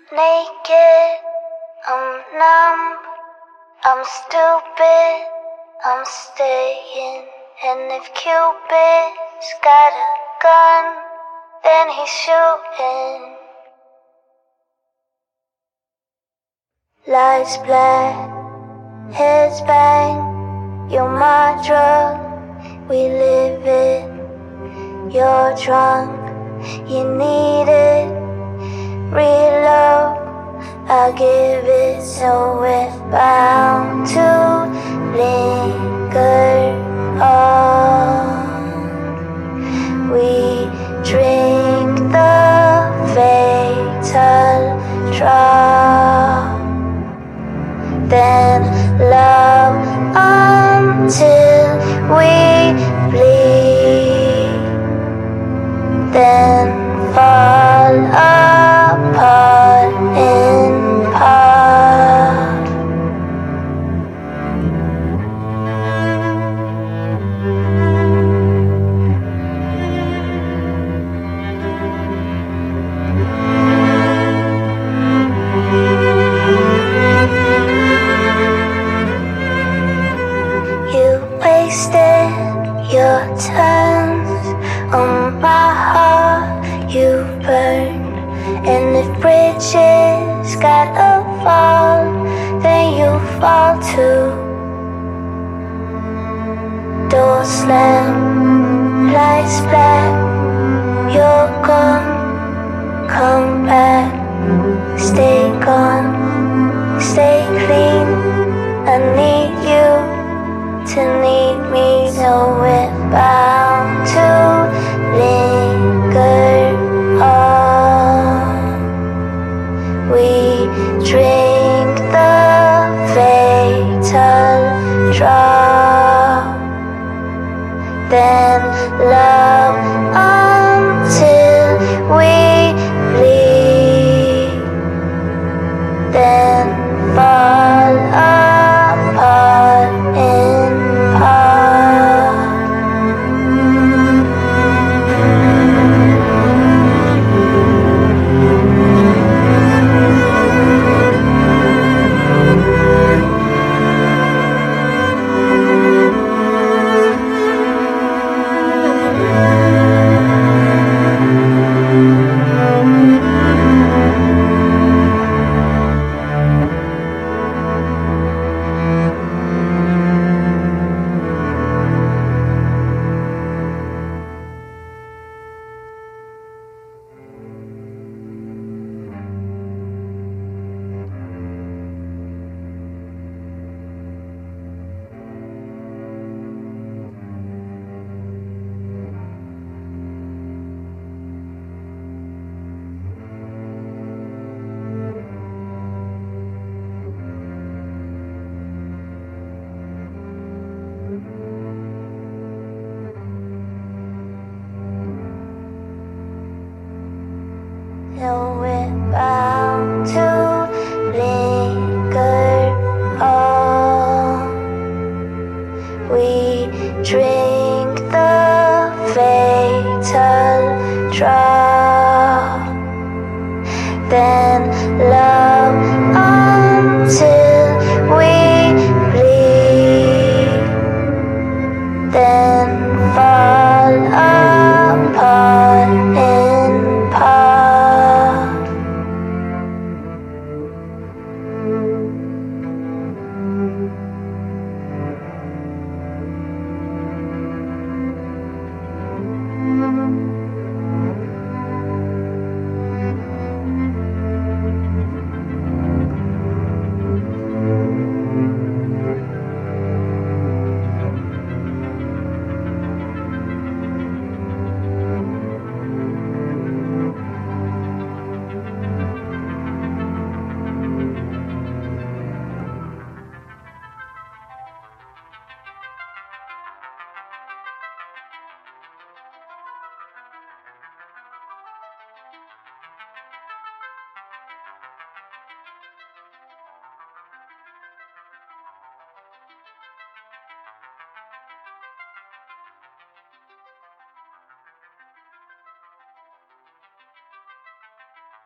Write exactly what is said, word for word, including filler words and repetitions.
naked, I'm numb, I'm stupid, I'm staying. And if Cupid's got a gun, then he's shooting. Lights black, heads bang, you're my drug, we live it. You're drunk, you need it. Real love, I'll give it. So we're bound to linger on. We drink the fatal drop, then love until we bleed, then fall apart in part. You wasted your turns on my heart, you burn. And if bridges gotta fall, then you fall too. Door slam, lights black, you're gone, come back. Stay gone, stay clean, I need you to need me. So we're bound to linger on. We drink the fatal drop, then love until we bleed, then fall apart in part. So we're bound to linger on. We drink the fatal drop, then love